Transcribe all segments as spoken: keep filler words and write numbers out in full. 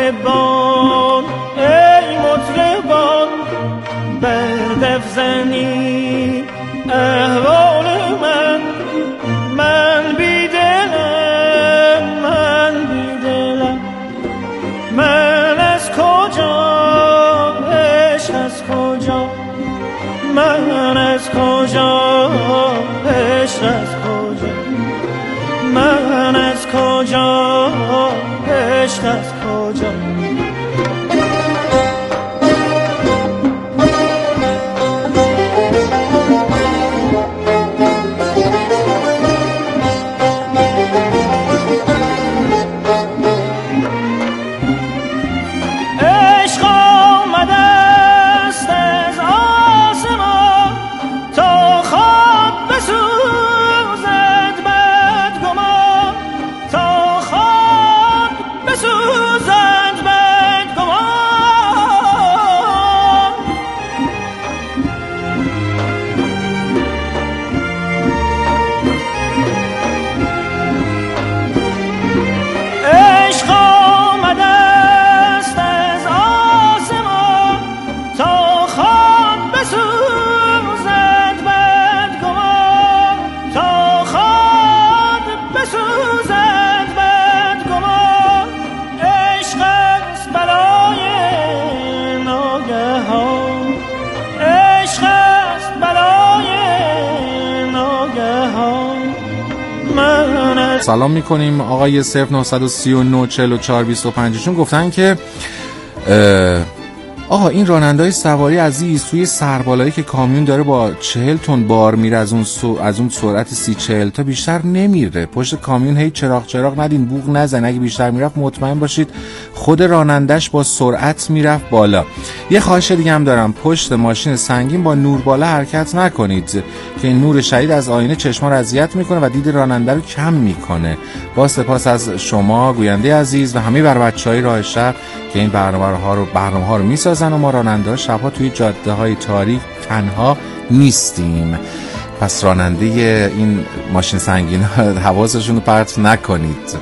مطربان ای مطربان بردف زنی احوال من من بیدلم من بیدلم من از کجا عشق از کجا من از کجا عشق از کجا من از کجا عشق از کجا سلام میکنیم آقای صفر نه سه نه چهار چهار دو پنج چون گفتن که آقا این راننده‌های سواری عزیز توی سربالایی که کامیون داره با چهل تن بار میره از اون سو... از اون سرعت سی چهل تا بیشتر نمیره. پشت کامیون هی چراغ چراغ ندین، بوق نزن. اگه بیشتر میرفت مطمئن باشید خود رانندش با سرعت میرفت بالا. یه خواهش دیگه هم دارم، پشت ماشین سنگین با نور بالا حرکت نکنید که این نور شدید از آینه چشما رو اذیت میکنه و دید راننده رو کم میکنه. با سپاس از شما گوینده عزیز و همه بر بچهای راه شب که این برنامه‌ها رو برنامه‌ها رو میسازن و ما راننده‌ها شب‌ها توی جاده‌های تاریک تنها نیستیم. پس راننده این ماشین سنگین حواسشون رو پرت نکنید.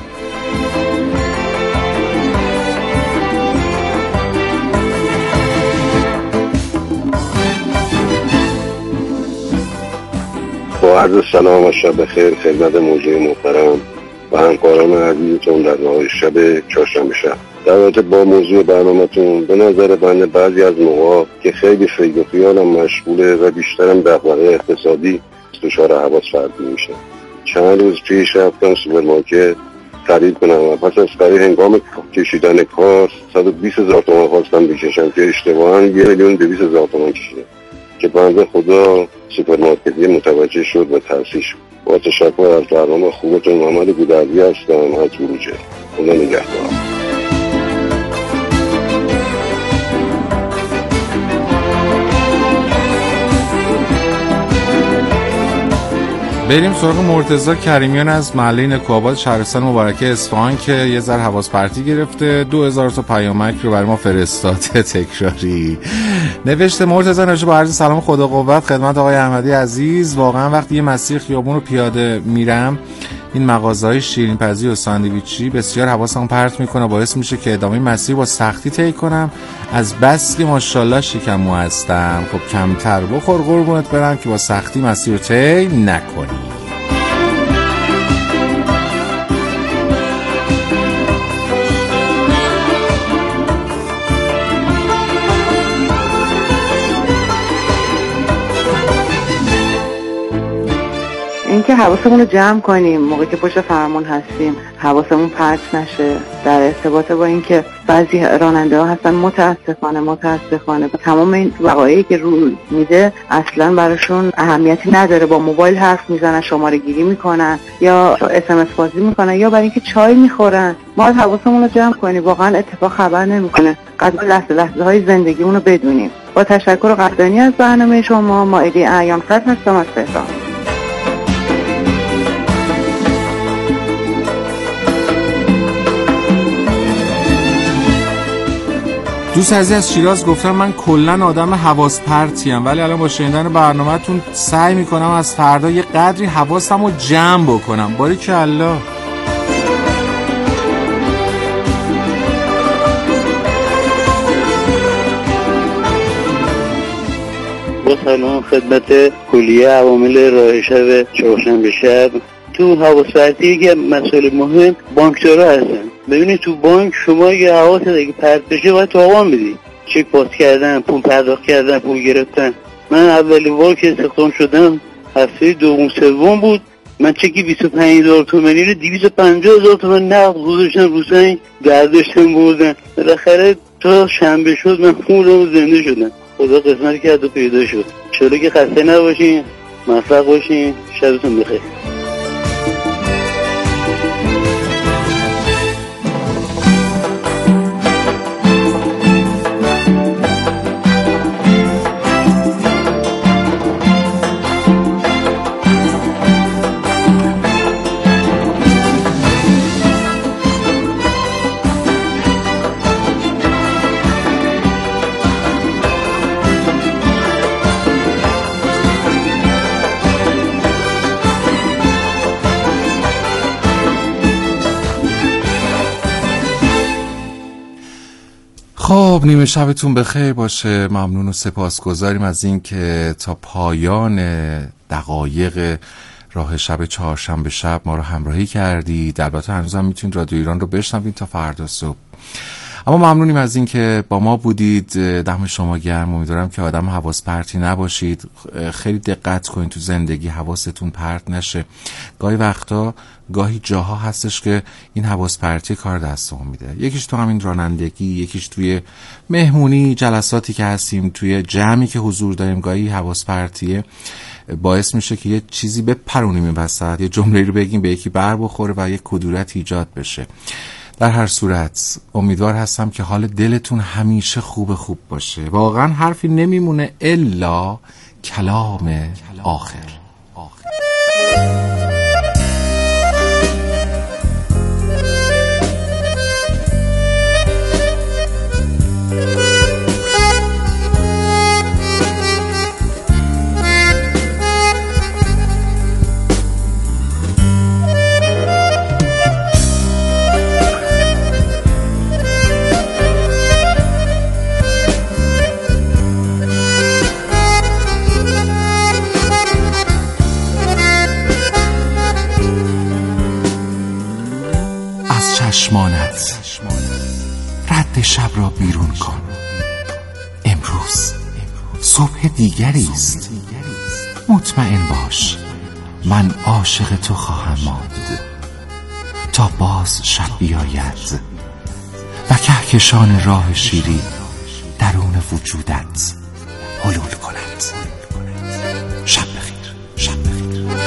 با عرض سلام و شب بخیر خدمت موجه محترم و همکاران عزیزتون در راه شب چهارشنبه شب. در رابطه با موضوع برنامه‌تون به نظر بنده بعضی از موقع که خیلی فکر و خیالم مشغوله و بیشترم دغدغه اقتصادی دچار حواس فردی میشه. چند روز پیش رفتم سوپرمارکت خرید کنم و پس از خرید هنگام کشیدن کار صد و بیست هزار تومان خواستم بکشم که اشتباهاً یک میلیون دویست هزار تومان کشیدم که بنده خدا سوپرمارکتی متوجه شد و تأسیس شد. با تشکر از برنامه خوبتون محمد گودرزی هستم از بروجه. خدا نگهدار. بریم سراغ مرتضی کریمیان از محله نکوآباد شهرستان مبارکه اصفهان که یه ذره حواس پرتی گرفته. دو هزار تا پیامک رو برای ما فرستاده تکراری. نوشته مرتضی نوشته با عرض سلام خدا قوت خدمت آقای احمدی عزیز. واقعا وقتی یه مسیر خیابون رو پیاده میرم این مغازه‌های شیرین‌پزی و ساندویچی بسیار حواسم پرت میکنه، باعث میشه که ادامه مسیر با سختی طی کنم. از بس که ماشاءالله شکمو هستم. خب کمتر بخور قربونت برم که با سختی مسیر رو طی نکنی. اینکه حواسمون رو جمع کنیم موقعی که پشت فرمون هستیم، حواسمون پرت نشه. در ارتباط با اینکه بعضی راننده ها هستن متاسفانه متاسفانه تمام این وقایعی که روی میده اصلا براشون اهمیتی نداره، با موبایل حرف میزنن، شماره گیری میکنن یا اس ام اس بازی میکنن یا برای اینکه چای میخورن. ما از حواسمون رو جمع کنیم، واقعا اتفاق خبر نمیکنه. قدر لحظه لحظه های زندگیمون رو بدونیم. با تشکر قدردانی از برنامه شما، مائده ایام صد هستم از تهران. دوست عزیز از شیراز گفتم من کلا آدم حواس پرتیم، ولی الان با شنیدن برنامه‌تون سعی میکنم از فردا یه قدری حواسم رو جمع بکنم. باریکالله. سلام خدمت کلیه عوامل راه شب چهارشنبه شب. تو حواس پرتی که مسئله مهم بانکدارا هستن. ببینید تو بانک شما یه حواست اگه پرت بشه باید تاوان بدی. چک پاس کردن، پول پرداخت کردن، پول گرفتن. من اولین بار که استخدام شدم هفته دوم سوم بود، من چکی بیست و پنج هزار تومانی رو دویست و پنجاه هزار تومان نقد گذاشتم رو سنگ برداشتم بردن. بالاخره تا شنبه شد من خودم زنده شدم. خدا قسمت کرد و پیدا شد. چرا که خسته نباشین، موفق باشین، شبتون بخیر. خب نیمه شبتون بخیر باشه. ممنون و سپاسگزاریم از این که تا پایان دقایق راه شب چهارشنبه شب ما رو همراهی کردید. البته هنوز هم میتونید رادیو ایران رو بشنوید تا فردا صبح. اما ممنونیم از این که با ما بودید. دم شما گرم. امیدوارم که آدم حواس پرتی نباشید. خیلی دقت کنید تو زندگی حواستون پرت نشه. گاهی وقتا گاهی جاها هستش که این حواس پرتی کار دستمون میده. یکیش تو همین رانندگی، یکیش توی مهمونی، جلساتی که هستیم، توی جمعی که حضور داریم گاهی حواس پرتیه باعث میشه که یه چیزی بپرونیم این وسط، یه جمله رو بگیم به یکی بر بخوره و یه کدورت ایجاد بشه. در هر صورت امیدوار هستم که حال دلتون همیشه خوب خوب باشه. واقعا حرفی نمیمونه الا کلام آخر. چشمانت رد شب را بیرون کن. امروز صبح دیگری است. مطمئن باش من عاشق تو خواهم ماند تا باز شب بیاید و کهکشان راه شیری درون وجودت حلول کند. شب بخیر. شب بخیر.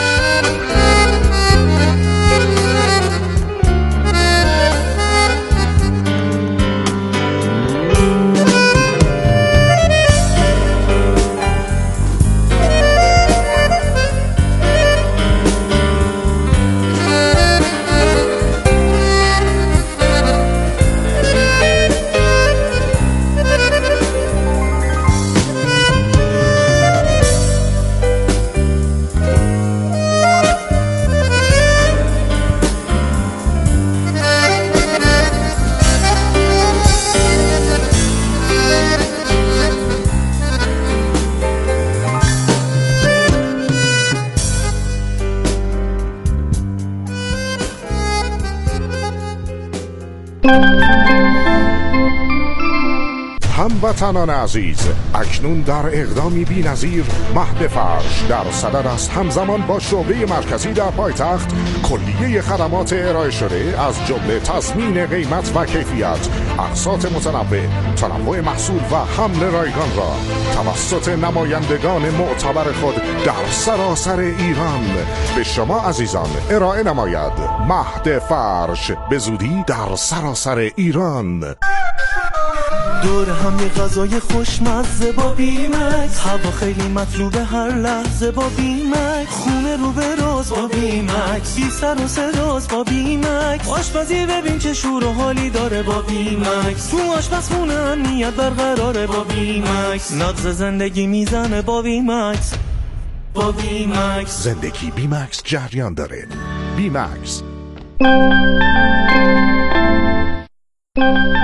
هموطنان عزیز، اکنون در اقدامی بی‌نظیر مهد فرش در صدد است همزمان با شعبه مرکزی در پایتخت کلیه خدمات ارائه شده از جمله تضمین قیمت و کیفیت، اقساط متنوع، تنوع محصول و حمل رایگان را توسط نمایندگان معتبر خود در سراسر ایران به شما عزیزان ارائه نماید. مهد فرش به زودی در سراسر ایران. دور هم یه غذای خوشمزه با بیمکس، هوا خیلی مطلوبه هر لحظه با بیمکس، خونه رو به راز با بیمکس، بی سر و صداست با بیمکس، آشپزی ببین چه شور و حالی داره با بیمکس، تو آشپزخونه امنیت برقراره با بیمکس، نبض زندگی میزنه با بیمکس. با بیمکس زندگی بیمکس جریان داره. بیمکس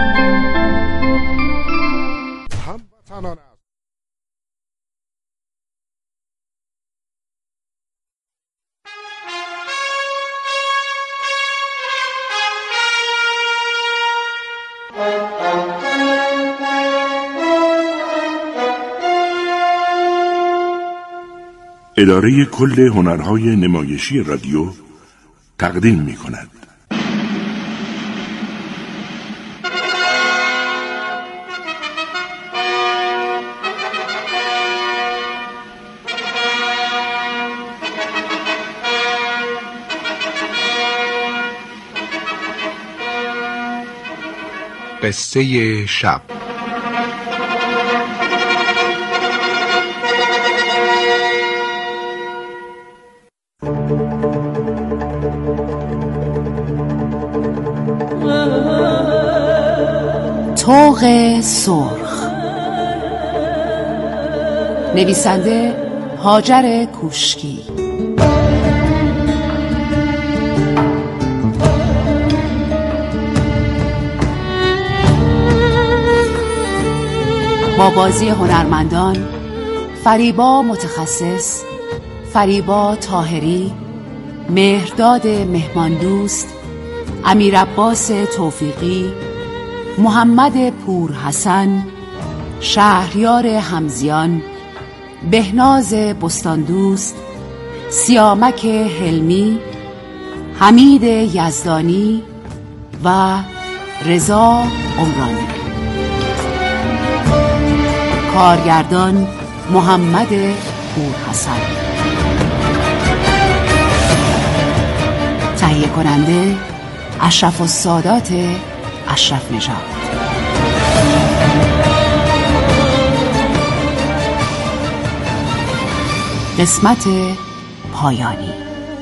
هموطنان اداره کل هنرهای نمایشی رادیو تقدیم می کند. قصه شب. طوق سرخ. نویسنده هاجر کوشکی. با بازی هنرمندان: فریبا متخصص، فریبا طاهری، مهرداد مهماندوست، امیر عباس توفیقی، محمد پور حسن، شهریار حمزیان، بهناز بستاندوست، سیامک حلمی، حمید یزدانی و رضا عمرانی. کارگردان محمد پور حسن. تهیه کننده اشرف السادات اشرف نژاد. قسمت پایانی.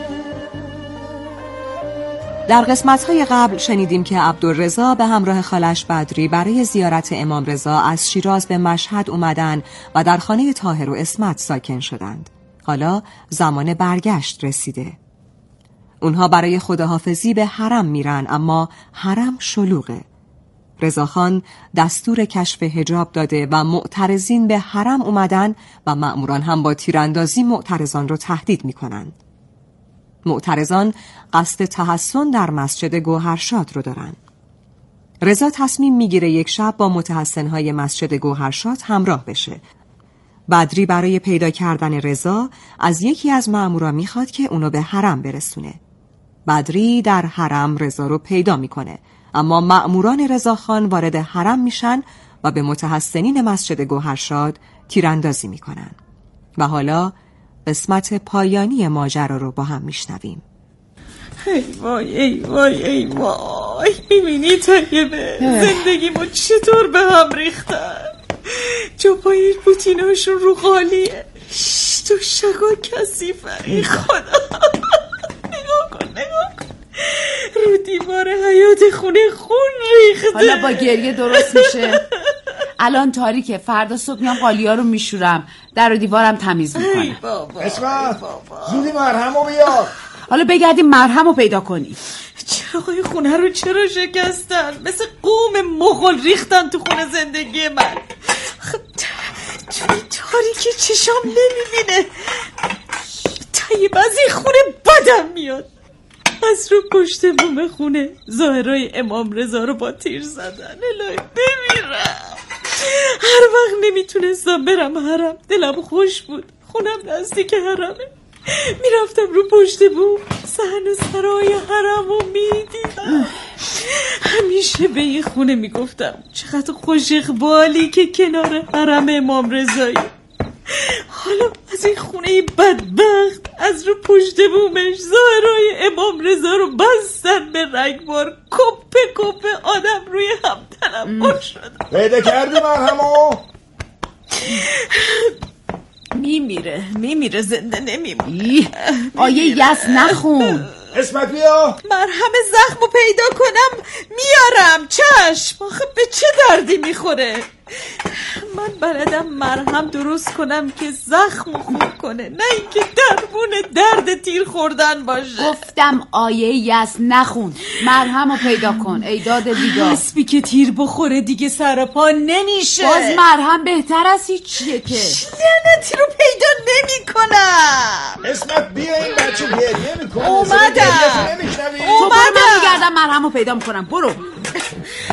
در قسمت‌های قبل شنیدیم که عبدالرضا به همراه خالش بدری برای زیارت امام رضا از شیراز به مشهد اومدن و در خانه طاهر و عصمت ساکن شدند. حالا زمان برگشت رسیده. اونها برای خداحافظی به حرم میرن، اما حرم شلوغه. رضاخان دستور کشف حجاب داده و معترضین به حرم اومدن و مأموران هم با تیراندازی معترضان رو تهدید میکنن. معترضان قصد تحصن در مسجد گوهرشاد رو دارن. رضا تصمیم میگیره یک شب با متحصنهای مسجد گوهرشاد همراه بشه. بدری برای پیدا کردن رضا از یکی از مأمورا میخواد که اونو به حرم برسونه. بدری در حرم رضا رو پیدا میکنه، اما مأموران رضاخان وارد حرم میشن و به متحصنین مسجد گوهرشاد تیراندازی میکنن. و حالا قسمت پایانی ماجرا رو با هم میشنویم. ای وای ای وای ای وای، میبینی طیبه زندگیمو چطور به هم ریختن. جوپای بوتیناشون رو خالیه، تو شگا کثیفه. ای خدا، نگاه کن نگاه کن، رو دیوار حیاط خونه خون ریخته. حالا با گریه درست میشه. الان تاریکه، فردا صبح میام قالیا رو میشورم، در و دیوارم تمیز میکنم. اسمت زودی مرهمو بیار. حالا بگردیم مرهم رو پیدا کنی. چراغای خونه رو چرا شکستن؟ مثل قوم مغول ریختن تو خونه زندگی من. توی تاریکی چشام نمیبینه. طیب از این خونه بدم میاد. از رو پشت بوم خونه ظاهرای امام رضا رو با تیر زدن. الهی بمیرم. هر وقت نمیتونستم برم حرم دلم خوش بود. خونم نزدیک حرمه. میرفتم رو پشت بوم صحن سرای حرم رو میدیدم. همیشه به این خونه میگفتم چقدر خوش اقبالی که کنار حرم امام رضایی. حالا از این خونه بدبخت از رو پشت بومش ظاهرای امام رضا رو بستن به رگبار. کپه کپه آدم روی هم تنم شد. پیدا کردی مرهمو؟ میمیره میمیره زنده نمیمونه. آیه یس نخون. اسمت بیا. مرهم زخمو پیدا کنم میارم. چشم. آخه به چه دردی میخوره؟ من بلدم مرهم درست کنم که زخمو خوب کنه، نه اینکه درمون درد تیر خوردن باشه. گفتم آیه یس نخون، مرهم رو پیدا کن. ای داد بیدار. حسبی که تیر بخوره دیگه سر پا نمیشه. باز مرهم بهتر از هیچیه که. لعنتی رو پیدا نمی کنم. اسمت بیا، این بچه گریه میکنه. اومدم اومدم. من میگردم مرهم رو پیدا میکنم. برو.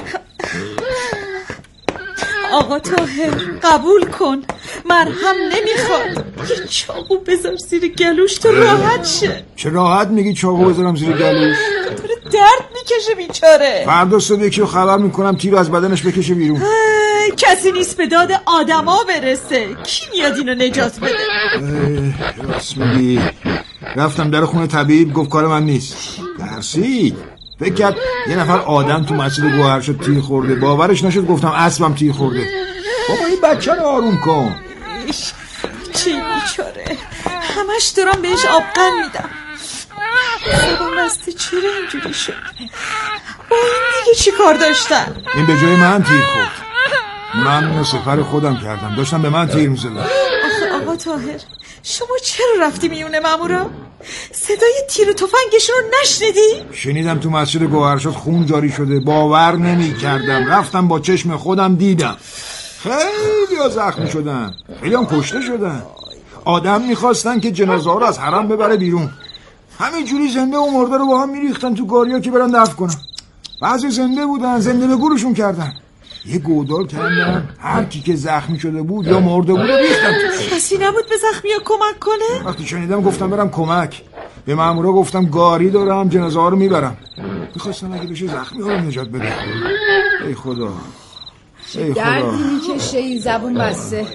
آقا طاهر قبول کن، مرهم نمیخواد. یه چاقو بذار زیر گلوش تو راحت شه. چه راحت میگی چاقو بذارم زیر گلوش؟ داره درد میکشه بیچاره. فردا صبح یکی رو خبر میکنم تیر از بدنش بکشه بیرون. کسی نیست به داد آدما برسه. کی میاد اینو نجات بده؟ راست میگی. رفتم در خونه طبیب گفت کار من نیست. درسید فکر کرد یه نفر آدم تو مسجد گوهر شد تیر خورده. باورش نشد گفتم اسبم تیر خورده. بابا این بچه رو آروم کن. چی بیچاره، همش دارم بهش آبقن میدم. سبا مسته چرا اینجوری شد؟ با این دیگه چی کار داشتن؟ این به جای من تیر خورد. من سفر خودم کردم، داشتم به من تیر میزدن. آخه آقا طاهر شما چرا رفتی میونه مامورا؟ صدای تیر و تفنگشون رو نشنیدی؟ شنیدم تو مسجد گوهرشاد خون جاری شده. باور نمی کردم. رفتم با چشم خودم دیدم. خیلی ها زخمی شدن، خیلی هم کشته شدن. آدم میخواستن که جنازه ها رو از حرم ببره بیرون. همین جوری زنده و مرده رو با هم میریختن تو گاریا که برن دفن کنن. بعضی زنده بودن، زنده به گورشون کردن. یه گودال کردن، هر کی که زخمی شده بود یا مرده بود رو ریختن توش. کسی نبود به زخمیا کمک کنه؟ وقتی شنیدم گفتم برم کمک. به مامورا گفتم گاری دارم جنازه ها رو میبرم. میخواستم اگه بشه زخمی ها رو نجات بده. ای خدا ای خدا، دردی میکشه این زبون بسته.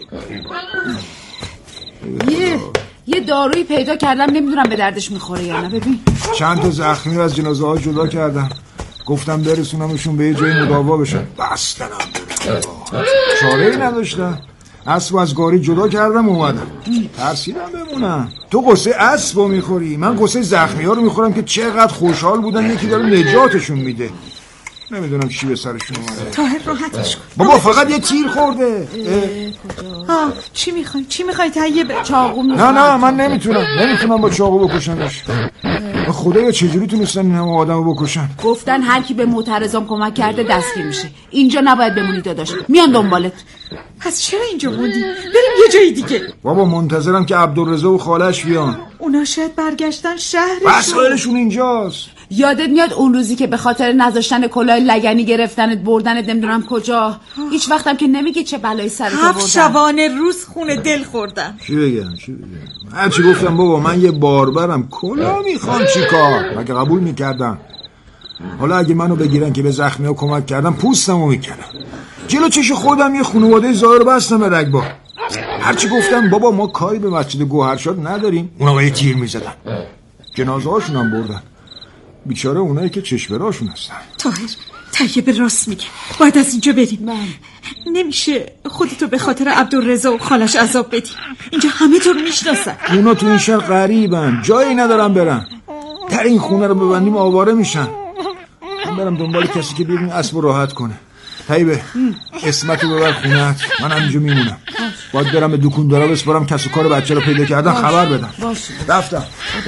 یه یه دارویی پیدا کردم، نمیدونم به دردش میخوره یا نه. ببین چند تا زخمی رو از جنازه ها جدا کردم، گفتم برسونمشون به یه جای مداوا بشن. بستنم چاره ای نداشتم. اسب از گاری جدا کردم اومدم. ترسیدم بمونم. تو قصه اسب رو میخوری، من قصه زخمی ها رو میخورم که چقدر خوشحال بودن یکی داره نجاتشون میده. نمیدونم چی به سرشون اومده. طاهر راحتش کن بابا، فقط یه تیر خورده. ها چی میخوای؟ چی میخوای طیبه؟ چاقو نه نه من نمیتونم نمیتونم با چاقو بکشمش. خدایا چجوری تونستن این همه آدمو بکشن؟ گفتن هر کی به معترضام کمک کرده دستگیر میشه. اینجا نباید بمونی داداش، میان دنبالت. پس چرا اینجا موندی؟ بریم یه جای دیگه. بابا منتظرم که عبدالرضا و خالش بیان. اونا شاید برگشتن شهرشون. وسایلشون اینجاست. یادت میاد اون روزی که به خاطر نذاشتن کلاه لگنی گرفتنت بردنت نمیدونم کجا؟ هیچ وقتم که نمیگی چه بلایی سرت آوردن. هفت شبانه روز خونه دل خوردم. چی بگم چی بگم هرچی گفتم بابا من یه باربرم، کلاه میخوام چیکار؟ مگه قبول میکردم؟ حالا اگه منو بگیرن که به زخمی ها کمک کردم پوستمو میکنم. جلو چش خودم یه خانواده ظاهر بستم به رگبار. هرچی گفتم بابا ما کاری به مسجد گوهرشاد نداریم. اونا با یه تیر میزدن، جنازه هاشون هم بردن. بیچاره اونایی که چشمراشون هستن. طاهر طیب راست میگه، باید از اینجا بریم. من. نمیشه خودتو به خاطر عبدالرضا و خالش عذاب بدی. اینجا همه تو رو میشناسن. اونا تو این شهر غریبن، جایی ندارن برن. در این خونه رو ببندیم آواره میشن. من برم دنبال کسی که بیرون اسب راحت کنه. طیبه اسمتو ببر خونه‌ات، من همینجا میمونم. باید برم به دکوندارا بسپارم کس و کار بچه رو پیدا کردن خبر بدم. باشه. رفتم.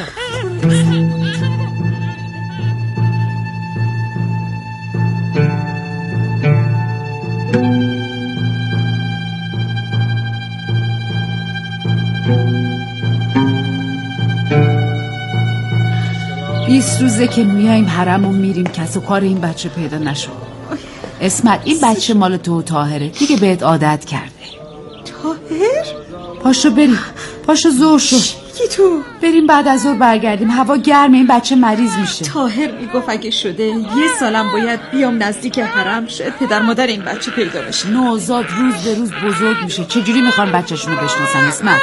بیست روزه که میایم حرم و میریم کس و کار این بچه پیدا نشد. اسمت این بچه مال تو و طاهره دیگه، بهت عادت کرده. طاهر؟ پاشو بریم، پاشو زور شد. چی تو؟ بریم بعد از ظهر برگردیم، هوا گرمه این بچه مریض میشه. طاهر میگفت اگه شده یه سالم باید بیام نزدیک حرم، شاید پدر مادر این بچه پیدا بشه. نوزاد روز به روز بزرگ میشه، چجوری میخوان بچه‌شونو بشناسن؟ اسمت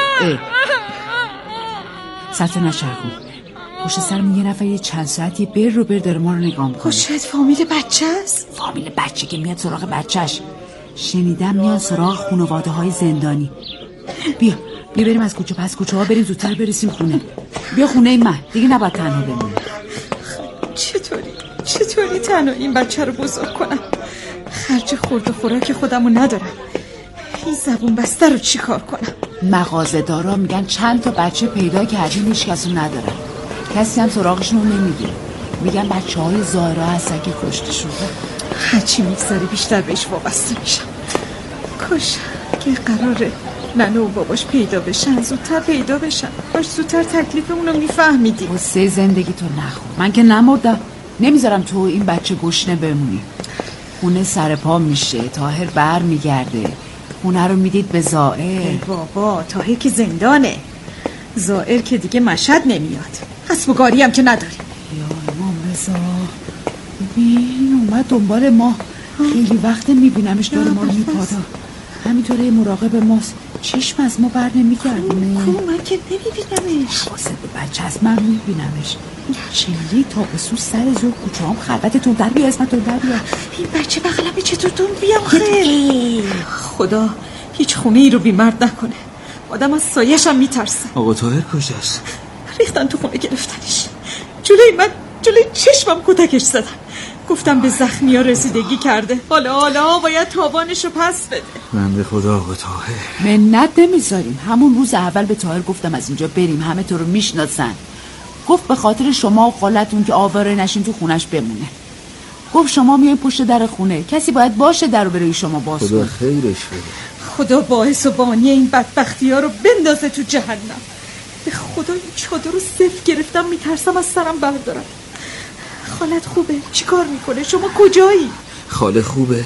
سرتو نچرخون، پشت سرمون یه نفر یه چند ساعتی بر رو بر داره ما رو نگاه میکنه. شاید فامیل بچه است. فامیل بچه که میاد سراغ بچهش. شنیدم میاد سراغ خانواده های زندانی. بیا بیا بریم از کوچه پس کوچه ها بریم زودتر برسیم خونه. بیا خونه من، دیگه نباید تنها بمونیم. چطوری چطوری تنها این بچه رو بزرگ کنم؟ خرج خورد و خوراک خودمو ندارم. این زبون بسته رو چی کار کنم؟ مغازه دارا میگن چند تا بچه پیدا کردیم هیچ کسو ندارن، کسی هم سراغشون رو نمیگه. میگن بچه های زایرا هستن که کشته شده. هرچی میگذره بیشتر بهش وابسته میشم. کاش که قراره ننه و باباش پیدا بشن زودتر پیدا بشن، کاش زودتر تکلیف اونو میفهمیدیم. قصه زندگی تو نخور، من که نمردم، نمیذارم تو این بچه گشنه بمونی. خونه سر پا میشه، طاهر بر میگرده، خونه رو میدید به زائر. بابا طاهر که زندانه، زائر که دیگه مشهد نمیاد، حسب و گاری هم که نداریم. یا امام رضا ببین اومد دنبال ما، خیلی وقت میبینمش داره ما رو میپادا، همینطوره مراقب ماست، چشم از ما بر نمیگردونه. کو من که نمیبینمش. حواسه به بچه از من میبینمش. چلی تابستون سر زور کوچه هم خلوتتون در بیا، اسمتون در بیا. این بچه بغلمه چطور تون بیام خیلی. خدا هیچ خونه ای رو بیمرد نکنه، آدم از سایش هم میترسه. آقا طاهر کجاست؟ ریختن تو خونه گرفتنش، جلوی من جلوی چشمم کتکش زدن، گفتم به زخمی ها رسیدگی کرده، حالا حالا باید تاوانش رو پس بده. بنده خدا آقا طاهر. منت نمیذاریم. همون روز اول به طاهر گفتم از اینجا بریم، همه تو رو میشناسن. گفت به خاطر شما و خالتون که آواره نشین تو خونش بمونه. گفت شما میایین پشت در خونه، کسی باید باشه در رو برای شما باز کنه. خدا خیرش بده. خدا باعث و بانی این بدبختی ها رو بندازه تو جهنم. به خدا این چادر رو صف گرفتم، میترسم از سرم بردارم. خالت خوبه؟ چی کار میکنه؟ شما کجایی؟ خاله خوبه؟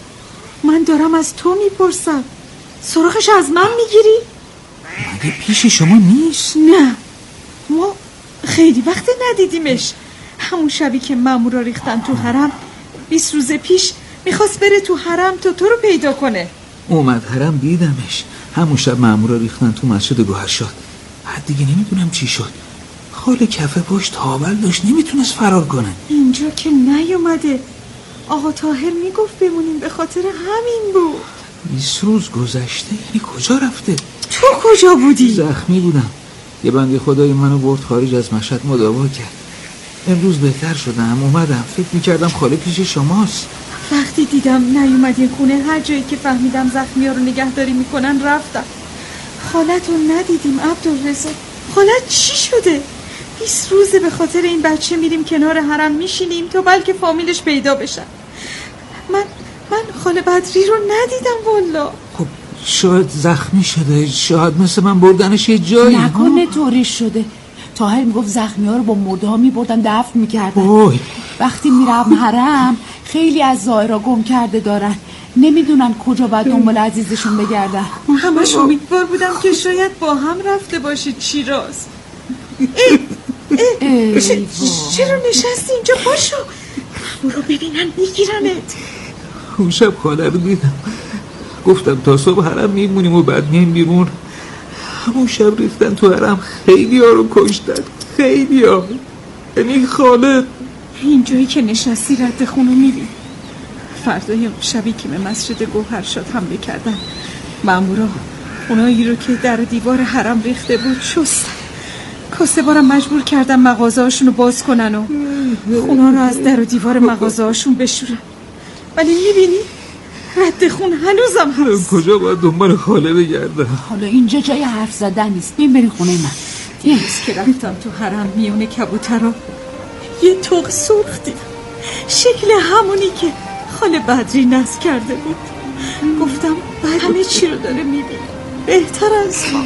من دارم از تو میپرسم، سراغش از من میگیری؟ مگه پیش شما نیست؟ نه، ما خیلی وقت ندیدیمش. همون شبی که مامورا ریختن تو حرم، بیست روز پیش میخواست بره تو حرم تا تو رو پیدا کنه. اومد حرم دیدمش، همون شب مامورا ریختن تو مسجد گوهرشاد. بعد دیگه نمیدونم چی شد، خاله کفه پاش تاول داشت، نمیتونست فرار کنه. اینجا که نیومده، آقا طاهر میگفت بمونیم، به خاطر همین بود. بیست روز گذشته، یعنی کجا رفته؟ تو کجا بودی؟ زخمی بودم، یه بنده خدای منو برد خارج از مشهد مداوا کرد. امروز بهتر شدم، اومدم، فکر میکردم خاله پیش شماست. وقتی دیدم نیومدین خونه، هر جایی که فهمیدم زخمی ها رو نگهداری میکنن رفتم. خالت رو ندیدیم عبدالرضا. خالت چی شده؟ بیست روزه به خاطر این بچه میریم کنار حرم میشینیم تا بلکه فامیلش پیدا بشن. من من خاله بدری رو ندیدم والا. خب شاید زخمی شده، شاید مثل من بردنش یه جایی. نکنه طوری شده. طاهر میگفت زخمی ها رو با مرده ها میبردن دفن میکردن. اوی. وقتی میرم حرم خیلی از زائرها گم کرده دارن، نمیدونن کجا باید دنبال عزیزشون بگردن. همش امیدوار بودم که شاید با هم رفته باشید شیراز. ای ای چرا نشستی اینجا؟ پاشو برو ببینن میگیرنت. اون شب خاله رو دیدم، گفتم تا صبح حرم میمونیم و بعد مییم بیرون. همون شب ریختن تو حرم، خیلی ها رو کشتن، خیلی ها. یعنی خاله اینجایی که نشستی رد خونو میبین. فردای شبی که به مسجد گوهرشاد حمله کردن، مامورا اونایی رو که در دیوار حرم ریخته بود شستن. کاسه بارم مجبور کردن مغازه هاشون رو باز کنن و خونا رو از در و دیوار مغازه هاشون بشورن. ولی میبینی رد خون هنوزم هست. کجا باید دنبال خاله بگردم؟ حالا اینجا جای حرف زدن نیست، بیم بریم خونه من. یه روز که رفتم تو حرم میونه کبوترها، یه توق سرخ دیدم، شکل همونی که خاله بدری نصب کرده بود. گفتم همه چی رو داره میبینه، بهتر از ما.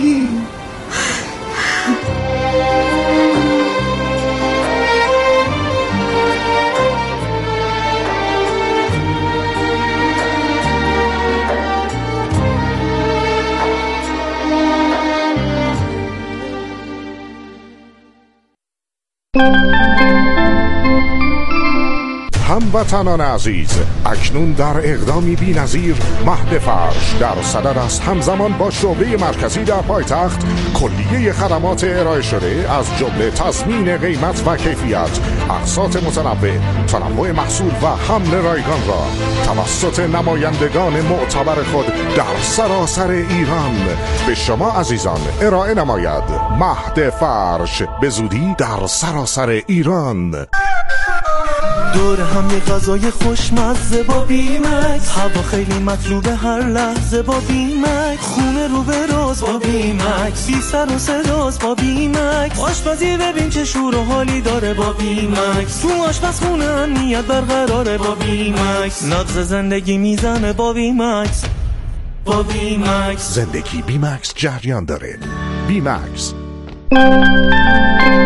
هموطنان عزیز، اکنون در اقدامی بی‌نظیر مهد فرش در صدد است همزمان با شعبه مرکزی در پایتخت کلیه خدمات ارائه شده از جمله تضمین قیمت و کیفیت، اقساط متنوع، تنوع محصول و حمل رایگان را توسط نمایندگان معتبر خود در سراسر ایران به شما عزیزان ارائه نماید. مهد فرش به زودی در سراسر ایران. دور هم یه غذای خوشمزه با بیمکس، هوا خیلی مطلوبه هر لحظه با بیمکس، خونه رو به راز با بیمکس، بی سر و صداست با بیمکس، آشپزی ببین چه شور و حالی داره با بیمکس، تو آشپزخونه امنیت برقراره با بیمکس، نبض زندگی میزنه با بیمکس، با بیمکس، زندگی بیمکس جریان داره. بیمکس.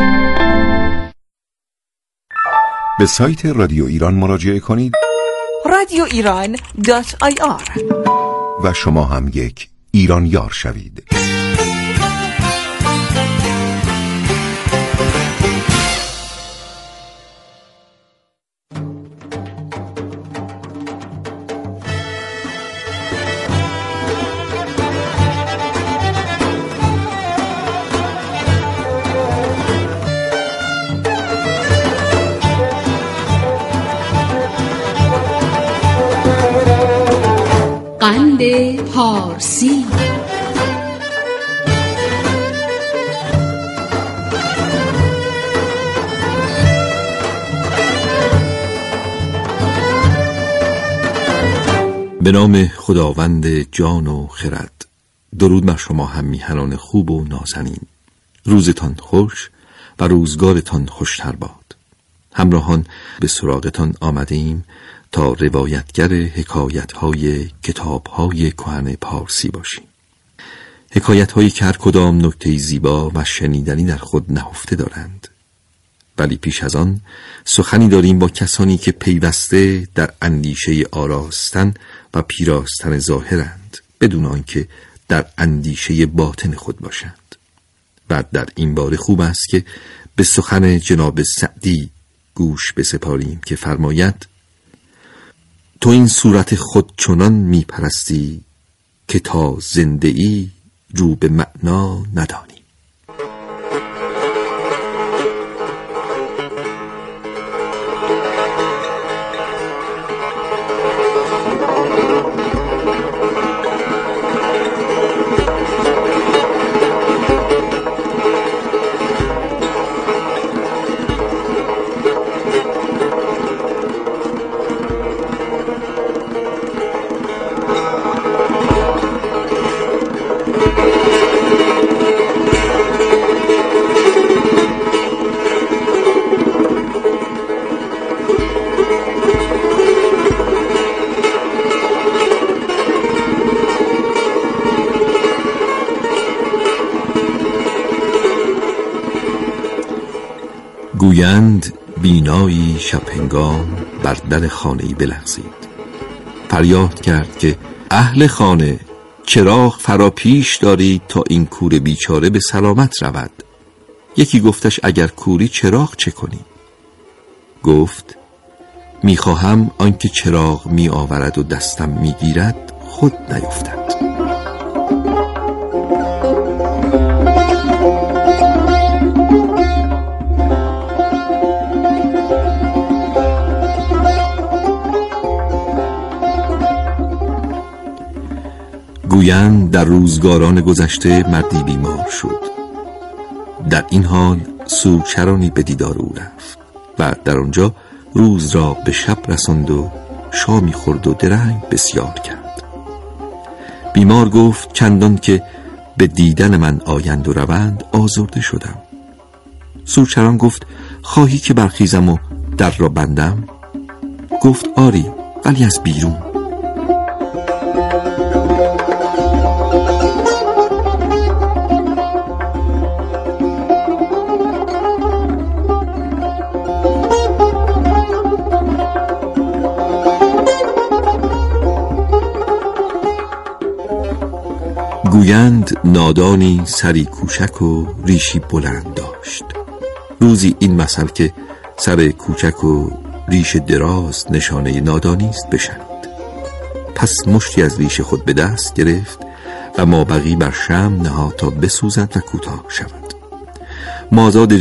به سایت رادیو ایران مراجعه کنید. رادیو ایران دات آی آر. و شما هم یک ایران یار شوید. قند پارسی. به نام خداوند جان و خرد. درود بر شما هم میهنان خوب و نازنین. روزتان خوش و روزگارتان خوشتر باد. همراهان به سراغتان آمده ایم تا روایتگر حکایت‌های کتاب‌های کهن پارسی باشیم. حکایت‌هایی که هر کدام نکته زیبا و شنیدنی در خود نهفته دارند. ولی پیش از آن سخنی داریم با کسانی که پیوسته در اندیشه آراستن و پیراستن ظاهرند، بدون آنکه در اندیشه باطن خود باشند. و در این باره خوب است که به سخن جناب سعدی گوش بسپاریم که فرماید: تو این صورت خود چنان می پرستی که تا زنده ای رو به معنا ندانی. گویند بینایی شب هنگام بر در خانه‌ای بلغزید. فریاد کرد که اهل خانه، چراغ فرا پیش دارید تا این کور بیچاره به سلامت رود. یکی گفتش اگر کوری چراغ چه کنی؟ گفت میخواهم آنکه چراغ می آورد و دستم میگیرد خود نیفتد. گویند در روزگاران گذشته مردی بیمار شد. در این حال سوگچرانی به دیدار او رفت و در آنجا روز را به شب رساند و شامی خورد و درنگ بسیار کرد. بیمار گفت چندان که به دیدن من آیند و روند آزرده شدم. سوگچران گفت خواهی که برخیزم و در را بندم؟ گفت آری، ولی از بیرون. گویند نادانی سری کوچک و ریشی بلند داشت. روزی این مثل که سر کوچک و ریش دراز نشانه نادانی است بشنید. پس مشتی از ریش خود به دست گرفت و مابقی بر شمع نهاد تا بسوزد و کوتاه شود. مازاد